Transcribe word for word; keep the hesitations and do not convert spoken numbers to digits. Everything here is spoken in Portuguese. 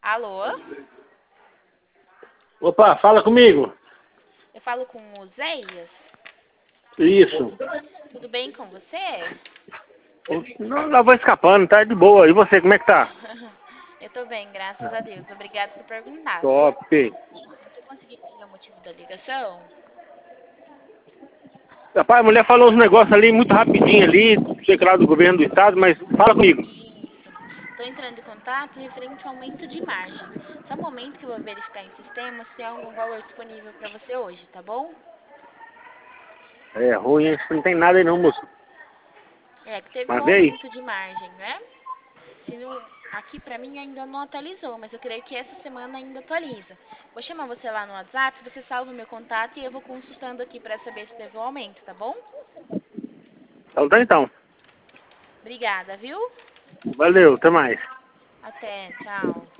Alô? Opa, fala comigo. Eu falo com o Zéias. Isso. Tudo bem com você? Não, não vou escapando, tá de boa. E você, como é que tá? Eu tô bem, graças a Deus. Obrigada por perguntar, viu? Top. Você conseguiu entender o motivo da ligação? Rapaz, a mulher falou uns negócios ali muito rapidinho ali, sei que lá do governo do estado, mas fala comigo. Isso. Estou entrando em contato referente ao aumento de margem. Só um momento que eu vou verificar em sistema se tem algum valor disponível para você hoje, tá bom? É ruim, hein? Não tem nada aí não, moço. É, que teve um Mas vê aí. aumento de margem, né? Se não, aqui para mim ainda não atualizou, mas eu creio que essa semana ainda atualiza. Vou chamar você lá no WhatsApp, você salva o meu contato e eu vou consultando aqui para saber se teve um aumento, tá bom? Então tá então. Obrigada, viu? Valeu, até mais. Até, tchau.